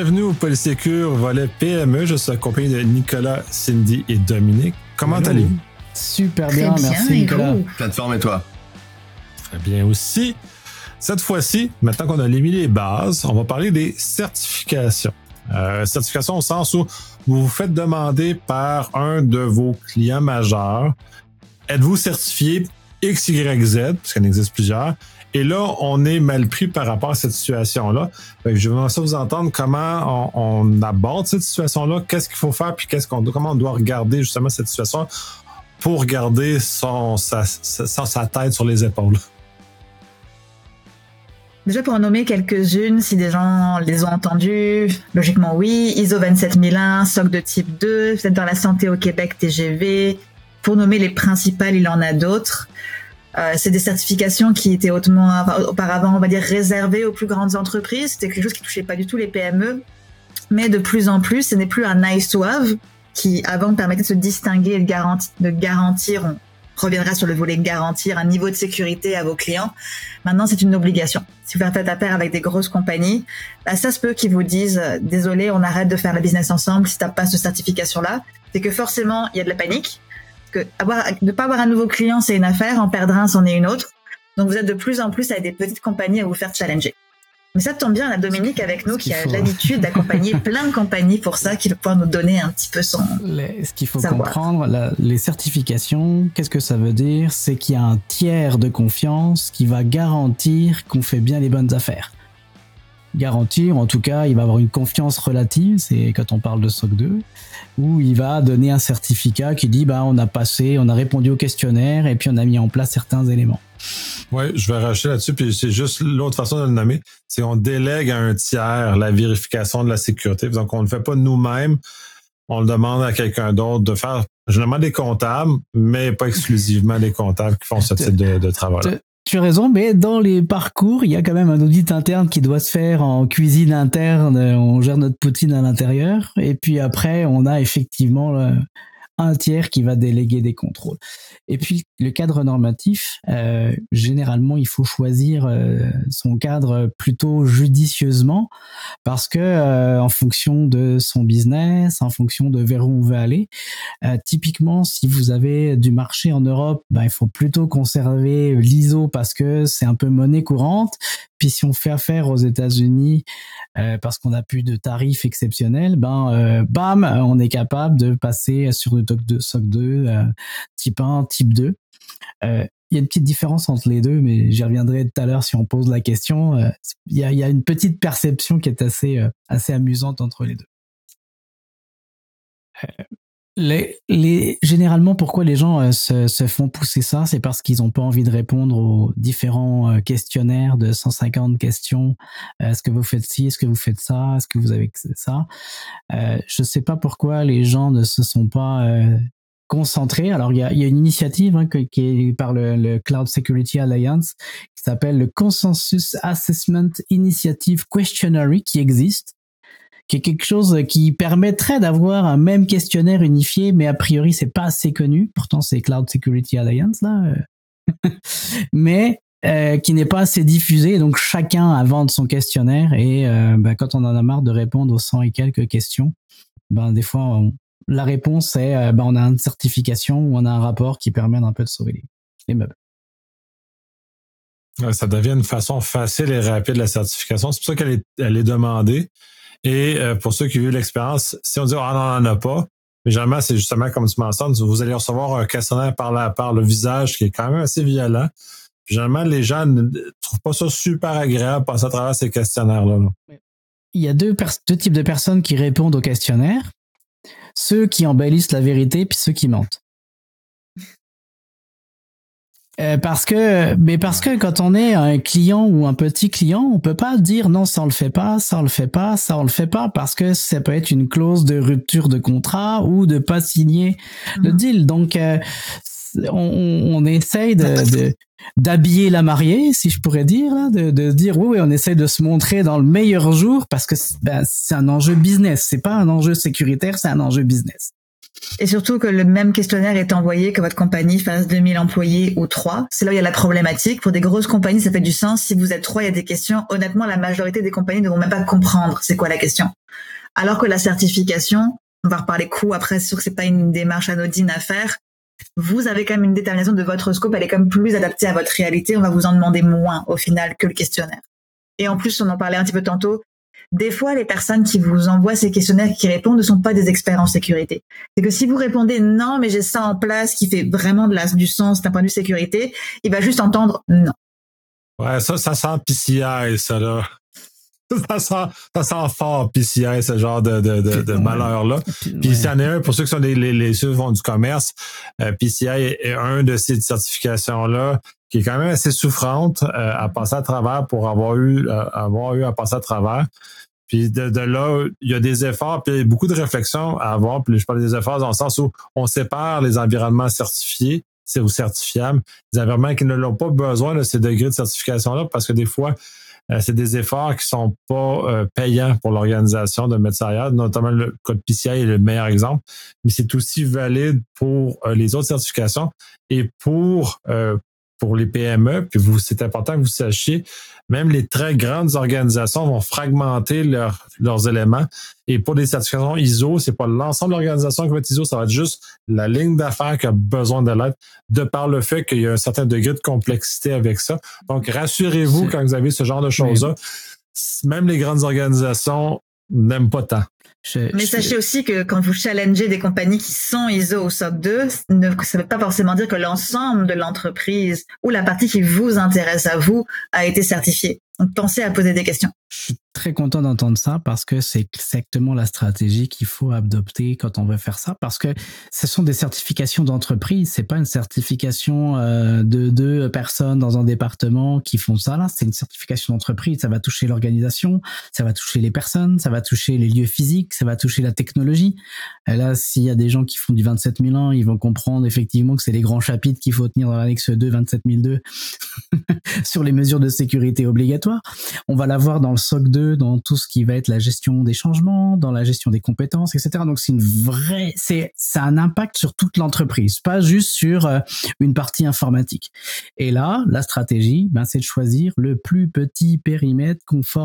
Bienvenue au Polysécure volet PME. Je suis accompagné de Nicolas, Cindy et Dominique. Comment allez-vous? Super bien, merci Nicolas. Plateforme et toi? Très bien aussi. Cette fois-ci, maintenant qu'on a mis les bases, on va parler des certifications. Certification au sens où vous vous faites demander par un de vos clients majeurs, êtes-vous certifié XYZ, parce qu'il en existe plusieurs, et là, on est mal pris par rapport à cette situation-là. Je vais vous entendre comment on aborde cette situation-là, qu'est-ce qu'il faut faire, puis comment on doit regarder justement cette situation pour garder sa tête sur les épaules. Déjà, pour en nommer quelques-unes, si des gens les ont entendues, logiquement oui, ISO 27001, SOC de type 2, peut-être dans la santé au Québec, TGV. Pour nommer les principales, il en a d'autres. C'est des certifications qui étaient auparavant, on va dire, réservées aux plus grandes entreprises. C'était quelque chose qui touchait pas du tout les PME. Mais de plus en plus, ce n'est plus un nice to have qui, avant, permettait de se distinguer et de garantir, on reviendra sur le volet garantir un niveau de sécurité à vos clients. Maintenant, c'est une obligation. Si vous faites affaire avec des grosses compagnies, ça se peut qu'ils vous disent « Désolé, on arrête de faire le business ensemble si t'as pas cette certification-là ». C'est que forcément, il y a de la panique. Que ne pas avoir un nouveau client, c'est une affaire. En perdre un, c'en est une autre. Donc, vous êtes de plus en plus avec des petites compagnies à vous faire challenger. Mais ça tombe bien, on a Dominique avec nous qui a l'habitude d'accompagner plein de compagnies pour ça, qui va pouvoir nous donner un petit peu ce qu'il faut savoir. Comprendre, les certifications, qu'est-ce que ça veut dire? C'est qu'il y a un tiers de confiance qui va garantir qu'on fait bien les bonnes affaires. Garantir, en tout cas, il va avoir une confiance relative, c'est quand on parle de SOC 2, où il va donner un certificat qui dit on a répondu au questionnaire et puis on a mis en place certains éléments. Oui, je vais rajouter là-dessus, puis c'est juste l'autre façon de le nommer, c'est qu'on délègue à un tiers la vérification de la sécurité. Donc, on ne le fait pas nous-mêmes, on le demande à quelqu'un d'autre de faire, généralement des comptables, mais pas exclusivement des comptables qui font ce type de travail-là. Tu as raison, mais dans les parcours, il y a quand même un audit interne qui doit se faire en cuisine interne, on gère notre poutine à l'intérieur, et puis après, on a effectivement un tiers qui va déléguer des contrôles. Et puis, le cadre normatif, généralement, il faut choisir son cadre plutôt judicieusement parce que en fonction de son business, en fonction de vers où on veut aller, typiquement, si vous avez du marché en Europe, il faut plutôt conserver l'ISO parce que c'est un peu monnaie courante. Puis si on fait affaire aux États-Unis parce qu'on n'a plus de tarifs exceptionnels, on est capable de passer sur le SOC 2 type 1, type 2. Il y a une petite différence entre les deux, mais j'y reviendrai tout à l'heure si on pose la question. Il y a une petite perception qui est assez amusante entre les deux. Généralement, pourquoi les gens se font pousser ça, c'est parce qu'ils n'ont pas envie de répondre aux différents questionnaires de 150 questions. Est-ce que vous faites ci? Est-ce que vous faites ça? Est-ce que vous avez ça? Je ne sais pas pourquoi les gens ne se sont pas concentrés. Alors, il y a une initiative qui est par le Cloud Security Alliance qui s'appelle le Consensus Assessment Initiative Questionnaire qui existe, qui est quelque chose qui permettrait d'avoir un même questionnaire unifié, mais a priori, c'est pas assez connu. Pourtant, c'est Cloud Security Alliance, là. Mais qui n'est pas assez diffusé. Donc, chacun invente son questionnaire et quand on en a marre de répondre aux 100 et quelques questions, des fois, la réponse est on a une certification ou on a un rapport qui permet d'un peu de sauver les meubles. Ça devient une façon facile et rapide, la certification. C'est pour ça qu'elle est demandée. Et pour ceux qui ont eu l'expérience, si on dit « on n'en a pas », mais généralement, c'est justement comme tu mentionnes, vous allez recevoir un questionnaire par le visage qui est quand même assez violent. Puis généralement, les gens ne trouvent pas ça super agréable de passer à travers ces questionnaires-là. Il y a deux types de personnes qui répondent au questionnaire. Ceux qui embellissent la vérité puis ceux qui mentent. Parce que quand on est un client ou un petit client, on peut pas dire non, ça on le fait pas, ça on le fait pas, ça on le fait pas, parce que ça peut être une clause de rupture de contrat ou de pas signer le deal. Donc on essaye d'habiller la mariée, si je pourrais dire, là, de dire oui, on essaye de se montrer dans le meilleur jour parce que c'est un enjeu business, c'est pas un enjeu sécuritaire, c'est un enjeu business. Et surtout que le même questionnaire est envoyé, que votre compagnie fasse 2000 employés ou 3. C'est là où il y a la problématique. Pour des grosses compagnies, ça fait du sens. Si vous êtes 3, il y a des questions. Honnêtement, la majorité des compagnies ne vont même pas comprendre c'est quoi la question. Alors que la certification, on va reparler coût après, c'est sûr que c'est pas une démarche anodine à faire. Vous avez quand même une détermination de votre scope, elle est quand même plus adaptée à votre réalité, on va vous en demander moins au final que le questionnaire. Et en plus, on en parlait un petit peu tantôt, des fois, les personnes qui vous envoient ces questionnaires et qui répondent ne sont pas des experts en sécurité. C'est que si vous répondez non, mais j'ai ça en place qui fait vraiment du sens d'un point de vue sécurité, il va juste entendre non. Ouais, ça sent PCI, ça, là. Ça sent fort PCI, ce genre de malheur-là. Puis s'il y en a un, pour ceux qui sont ceux qui font du commerce, PCI est un de ces certifications-là qui est quand même assez souffrante à passer à travers pour avoir eu à passer à travers. Puis de là, il y a des efforts, puis il y a beaucoup de réflexions à avoir. Puis je parle des efforts dans le sens où on sépare les environnements certifiés ou certifiables, les environnements qui ne l'ont pas besoin de ces degrés de certification-là, parce que des fois, c'est des efforts qui sont pas payants pour l'organisation de mettre ça ailleurs, notamment le code PCI est le meilleur exemple, mais c'est aussi valide pour les autres certifications et pour les PME, puis c'est important que vous sachiez, même les très grandes organisations vont fragmenter leurs éléments. Et pour des certifications ISO, c'est pas l'ensemble de l'organisation qui va être ISO, ça va être juste la ligne d'affaires qui a besoin de l'aide, de par le fait qu'il y a un certain degré de complexité avec ça. Donc, rassurez-vous quand vous avez ce genre de choses-là, même les grandes organisations n'aiment pas tant. Mais sachez aussi que quand vous challengez des compagnies qui sont ISO ou SOC 2, ça ne veut pas forcément dire que l'ensemble de l'entreprise ou la partie qui vous intéresse à vous a été certifiée. Donc, pensez à poser des questions. Je suis très content d'entendre ça parce que c'est exactement la stratégie qu'il faut adopter quand on veut faire ça, parce que ce sont des certifications d'entreprise, c'est pas une certification de 2 personnes dans un département qui font ça là, c'est une certification d'entreprise, ça va toucher l'organisation, ça va toucher les personnes, ça va toucher les lieux physiques, ça va toucher la technologie. Et là, s'il y a des gens qui font du 27001, ils vont comprendre effectivement que c'est les grands chapitres qu'il faut tenir dans l'annexe 2 27002 sur les mesures de sécurité obligatoires. On va l'avoir dans le SOC 2, dans tout ce qui va être la gestion des changements, dans la gestion des compétences, etc. Donc ça a un impact sur toute l'entreprise, pas juste sur une partie informatique. Et là, la stratégie, c'est de choisir le plus petit périmètre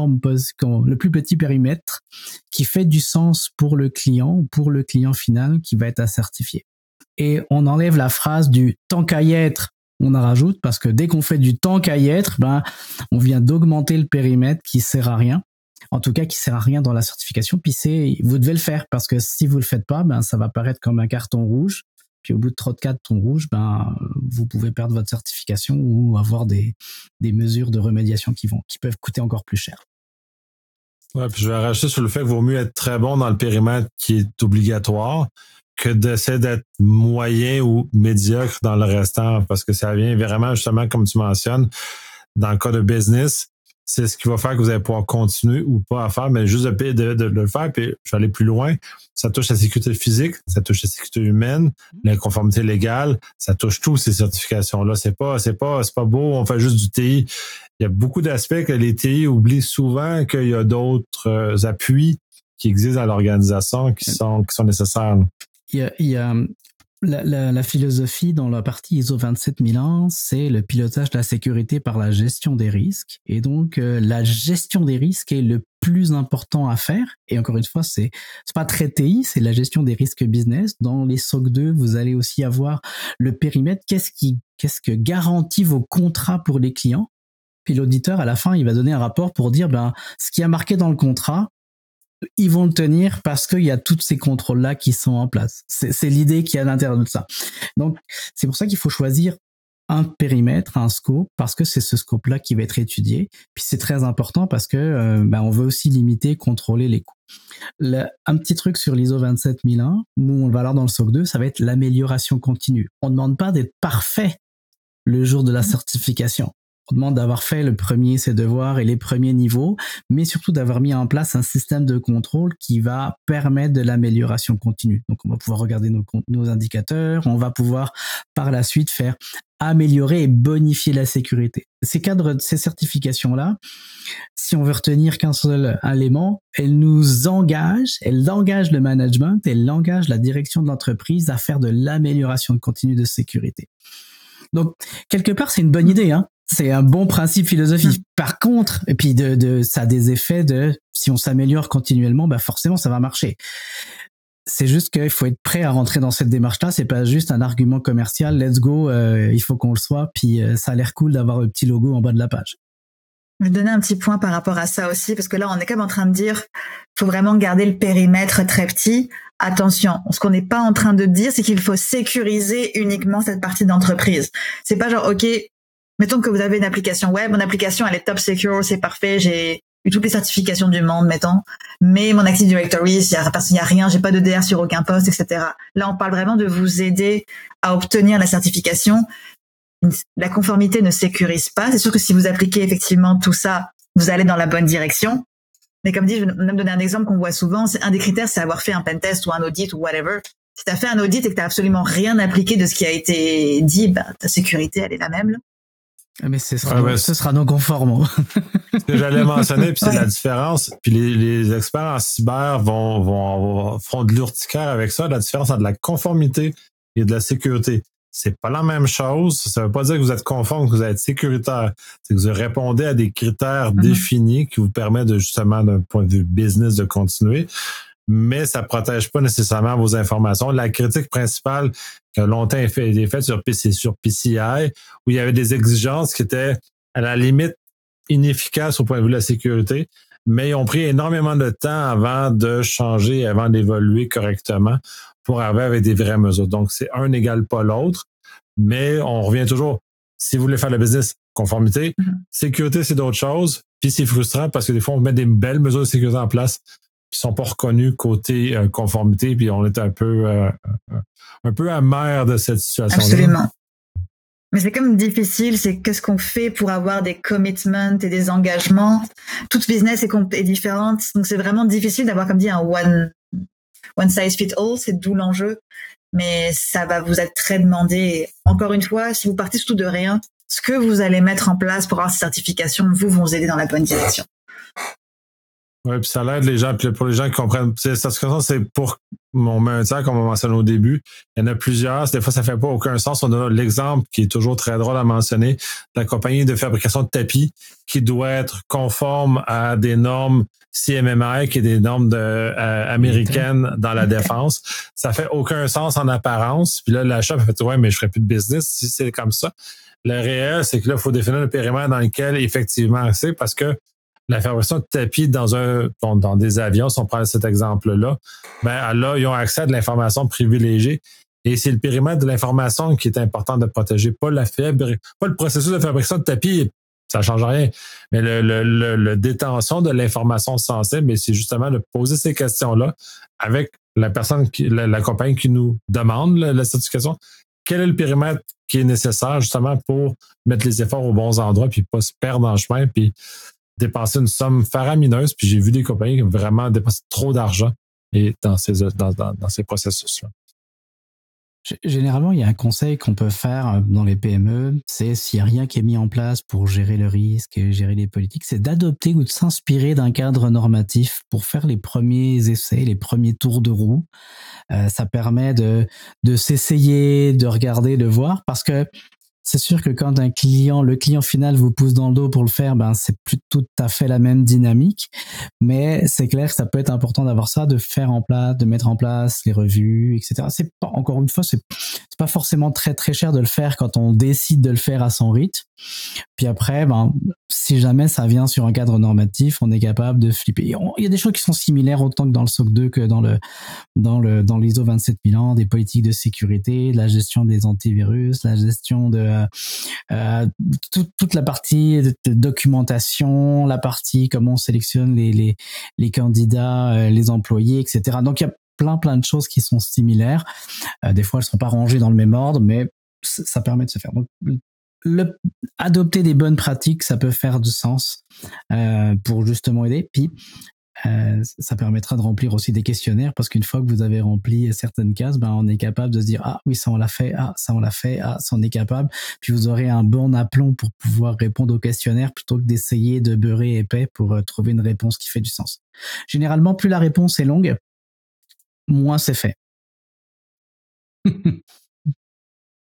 le plus petit périmètre qui fait du sens pour le client ou pour le client final qui va être à certifier. Et on enlève la phrase du tant qu'à y être, on en rajoute, parce que dès qu'on fait du tant qu'à y être, on vient d'augmenter le périmètre qui sert à rien. En tout cas, qui sert à rien dans la certification. Puis vous devez le faire, parce que si vous le faites pas, ça va paraître comme un carton rouge. Puis au bout de 3 de carton rouge, vous pouvez perdre votre certification ou avoir des mesures de remédiation qui peuvent coûter encore plus cher. Ouais, puis je vais rajouter sur le fait qu'il vaut mieux être très bon dans le périmètre qui est obligatoire que d'essayer d'être moyen ou médiocre dans le restant, parce que ça vient vraiment, justement, comme tu mentionnes, dans le cas de business, c'est ce qui va faire que vous allez pouvoir continuer ou pas à faire, mais juste de le faire, puis je vais aller plus loin. Ça touche la sécurité physique, ça touche la sécurité humaine, la conformité légale, ça touche tous ces certifications-là. C'est pas beau, on fait juste du TI. Il y a beaucoup d'aspects que les TI oublient souvent qu'il y a d'autres appuis qui existent dans l'organisation qui sont nécessaires. Il y a la philosophie dans la partie ISO 27001, c'est le pilotage de la sécurité par la gestion des risques. Et donc, la gestion des risques est le plus important à faire. Et encore une fois, c'est pas très TI, c'est la gestion des risques business. Dans les SOC 2, vous allez aussi avoir le périmètre. Qu'est-ce que garantit vos contrats pour les clients? Puis l'auditeur, à la fin, il va donner un rapport pour dire, ce qui a marqué dans le contrat, ils vont le tenir parce qu'il y a tous ces contrôles-là qui sont en place. C'est l'idée qu'il y a à l'intérieur de ça. Donc, c'est pour ça qu'il faut choisir un périmètre, un scope, parce que c'est ce scope-là qui va être étudié. Puis c'est très important parce que on veut aussi limiter, contrôler les coûts. Un petit truc sur l'ISO 27001, nous on va alors dans le SOC 2, ça va être l'amélioration continue. On ne demande pas d'être parfait le jour de la certification. On demande d'avoir fait ses devoirs et les premiers niveaux, mais surtout d'avoir mis en place un système de contrôle qui va permettre de l'amélioration continue. Donc, on va pouvoir regarder nos indicateurs, on va pouvoir par la suite faire améliorer et bonifier la sécurité. Ces certifications-là, si on veut retenir qu'un seul élément, elles engagent le management, elles engagent la direction de l'entreprise à faire de l'amélioration continue de sécurité. Donc, quelque part, c'est une bonne idée, C'est un bon principe philosophique. Par contre, et puis ça a des effets si on s'améliore continuellement, bah forcément ça va marcher. C'est juste qu'il faut être prêt à rentrer dans cette démarche-là. C'est pas juste un argument commercial. Let's go, il faut qu'on le soit. Puis ça a l'air cool d'avoir le petit logo en bas de la page. Je vais donner un petit point par rapport à ça aussi, parce que là, on est quand même en train de dire, faut vraiment garder le périmètre très petit. Attention, ce qu'on n'est pas en train de dire, c'est qu'il faut sécuriser uniquement cette partie d'entreprise. C'est pas genre, OK, mettons que vous avez une application web, mon application, elle est top secure, c'est parfait, j'ai eu toutes les certifications du monde, mettons, mais mon Active Directory, il y a rien, j'ai pas de DR sur aucun poste, etc. Là, on parle vraiment de vous aider à obtenir la certification. La conformité ne sécurise pas. C'est sûr que si vous appliquez effectivement tout ça, vous allez dans la bonne direction. Mais comme dit, je vais même donner un exemple qu'on voit souvent. C'est un des critères, c'est avoir fait un pentest ou un audit ou whatever. Si tu as fait un audit et que tu n'as absolument rien appliqué de ce qui a été dit, bah, ta sécurité, elle est la même. Là. Mais ce sera non conforme. Ce que j'allais mentionner, puis c'est la différence. Puis les experts en cyber feront de l'urticaire avec ça, la différence entre la conformité et de la sécurité. C'est pas la même chose. Ça veut pas dire que vous êtes conforme, que vous êtes sécuritaire. C'est que vous répondez à des critères définis qui vous permettent de, justement, d'un point de vue business, de continuer. Mais ça protège pas nécessairement vos informations. La critique principale qui a longtemps été faite sur PCI, où il y avait des exigences qui étaient à la limite inefficaces au point de vue de la sécurité, mais ils ont pris énormément de temps avant de changer, avant d'évoluer correctement pour arriver avec des vraies mesures. Donc, c'est un n'égale pas l'autre, mais on revient toujours, si vous voulez faire le business, conformité, sécurité, c'est d'autres choses, puis c'est frustrant parce que des fois, on met des belles mesures de sécurité en place qui sont pas reconnues côté conformité, puis on est un peu amer de cette situation-là. Absolument. Mais c'est comme difficile, c'est qu'est-ce qu'on fait pour avoir des commitments et des engagements. Toute business est différente, donc c'est vraiment difficile d'avoir, comme dit, un one size fit all, c'est d'où l'enjeu. Mais ça va vous être très demandé. Et encore une fois, si vous partez surtout de rien, ce que vous allez mettre en place pour avoir ces certifications, vous aider dans la bonne direction. Oui, puis ça l'aide les gens. Puis pour les gens qui comprennent, cette certification, c'est pour mon maintien, comme on mentionne au début. Il y en a plusieurs. Des fois, ça fait pas aucun sens. On a l'exemple qui est toujours très drôle à mentionner, de la compagnie de fabrication de tapis qui doit être conforme à des normes CMMI, qui est des normes américaines dans la défense. Ça fait aucun sens en apparence. Puis là, l'achat a fait, ouais, mais je ferai plus de business si c'est comme ça. Le réel, c'est que là, il faut définir le périmètre dans lequel, effectivement, c'est parce que la fabrication de tapis dans des avions, si on prend cet exemple-là, ben là, ils ont accès à de l'information privilégiée. Et c'est le périmètre de l'information qui est important de protéger, pas le processus de fabrication de tapis, ça change rien. Mais le détention de l'information sensible, c'est justement de poser ces questions-là avec la personne la compagnie qui nous demande la certification. Quel est le périmètre qui est nécessaire justement pour mettre les efforts aux bons endroits puis pas se perdre en chemin puis dépenser une somme faramineuse, puis j'ai vu des compagnies qui ont vraiment dépensé trop d'argent dans ces processus-là. Généralement, il y a un conseil qu'on peut faire dans les PME, c'est s'il n'y a rien qui est mis en place pour gérer le risque et gérer les politiques, c'est d'adopter ou de s'inspirer d'un cadre normatif pour faire les premiers essais, les premiers tours de roue. Ça permet de s'essayer, de regarder, de voir, parce que c'est sûr que quand le client final vous pousse dans le dos pour le faire, ben c'est plus tout à fait la même dynamique. Mais c'est clair que ça peut être important d'avoir ça, de mettre en place les revues, etc. C'est pas, encore une fois, c'est pas forcément très très cher de le faire quand on décide de le faire à son rythme. Puis après, ben si jamais ça vient sur un cadre normatif, on est capable de flipper. Il y a des choses qui sont similaires autant que dans le SOC 2 que dans l'ISO 27001, des politiques de sécurité, de la gestion des antivirus, la gestion de toute la partie de documentation, la partie comment on sélectionne les candidats, les employés, etc. Donc il y a plein de choses qui sont similaires. Des fois elles sont pas rangées dans le même ordre, mais ça permet de se faire. Donc adopter des bonnes pratiques, ça peut faire du sens pour justement aider. Puis ça permettra de remplir aussi des questionnaires, parce qu'une fois que vous avez rempli certaines cases, ben on est capable de se dire ah oui, ça on l'a fait, ça on l'a fait, ça on est capable. Puis vous aurez un bon aplomb pour pouvoir répondre au questionnaire plutôt que d'essayer de beurrer épais pour trouver une réponse qui fait du sens. Généralement, plus la réponse est longue, moins c'est fait.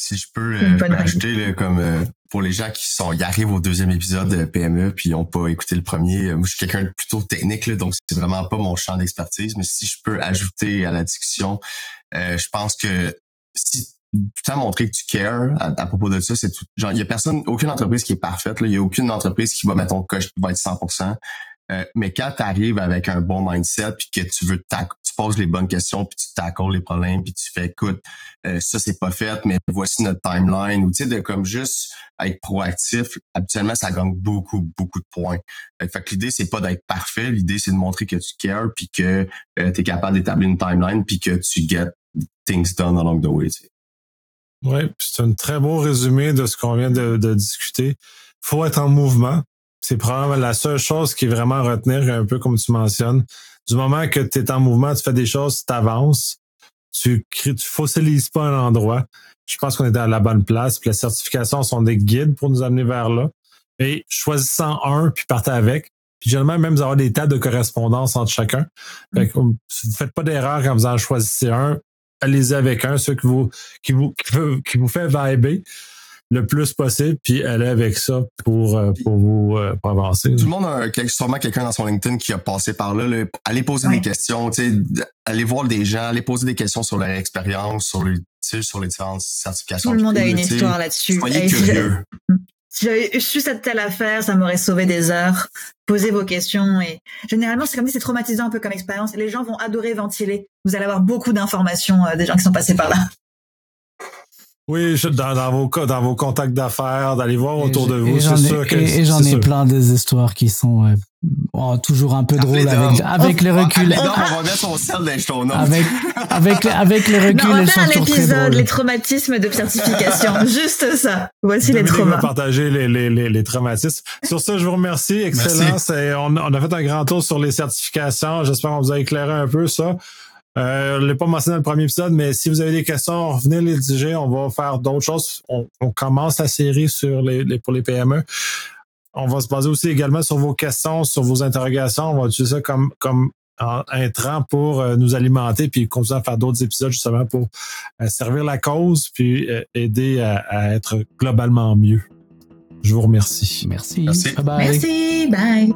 Si je peux ajouter, là, comme pour les gens ils arrivent au 2e épisode de PME puis ils n'ont pas écouté le premier, moi je suis quelqu'un de plutôt technique, là, donc c'est vraiment pas mon champ d'expertise, mais si je peux ajouter à la discussion, je pense que si tout le temps montrer que tu cares à propos de ça, c'est tout. Genre, il y a aucune entreprise qui est parfaite, là. Il y a aucune entreprise qui va, mettons, qui va être 100%. Mais quand tu arrives avec un bon mindset puis que tu poses les bonnes questions puis tu tackles les problèmes puis tu fais, écoute, ça c'est pas fait, mais voici notre timeline, ou tu sais, de comme juste être proactif, habituellement, ça gagne beaucoup, beaucoup de points. Fait que l'idée, c'est pas d'être parfait. L'idée, c'est de montrer que tu cares puis que tu es capable d'établir une timeline puis que tu get things done along the way, tu sais. Oui, c'est un très beau résumé de ce qu'on vient de discuter. Faut être en mouvement. C'est probablement la seule chose qui est vraiment à retenir, un peu comme tu mentionnes. Du moment que tu es en mouvement, tu fais des choses, tu avances, tu fossilises pas un endroit. Je pense qu'on est à la bonne place. Puis les certifications sont des guides pour nous amener vers là. Et choisissant un, puis partez avec. Puis généralement, même vous avoir des tables de correspondance entre chacun. Fait que vous faites pas d'erreur quand vous en choisissez un. Allez-y avec un, ceux qui vous fait vibrer le plus possible, puis allez avec ça pour avancer. Tout le monde a sûrement quelqu'un dans son LinkedIn qui a passé par là. Allez poser des questions, allez voir des gens, allez poser des questions sur leur expérience, sur les différentes certifications. Tout le monde a une histoire là-dessus. Soyez curieux. Si j'avais su cette telle affaire, ça m'aurait sauvé des heures. Posez vos questions et généralement, c'est comme si c'est traumatisant un peu comme expérience. Les gens vont adorer ventiler. Vous allez avoir beaucoup d'informations des gens qui sont passés par là. Oui, dans vos contacts d'affaires, d'aller voir autour de vous, c'est sûr que... Et j'en ai plein des histoires qui sont toujours un peu drôles avec le recul. On va mettre son sel dans les show notes. Avec le recul, elles sont toujours très drôles. Les traumatismes de certification, juste ça. Voici les traumas. On va partager les traumatismes. Sur ça, je vous remercie. Excellent. On a fait un grand tour sur les certifications. J'espère qu'on vous a éclairé un peu ça. Je l'ai pas mentionné dans le premier épisode, mais si vous avez des questions, venez les diriger. On va faire d'autres choses. On commence la série pour les PME. On va se baser aussi également sur vos questions, sur vos interrogations. On va utiliser ça comme intrant pour nous alimenter, puis continuer à faire d'autres épisodes justement pour servir la cause, puis aider à être globalement mieux. Je vous remercie. Merci. Bye bye. Merci. Bye.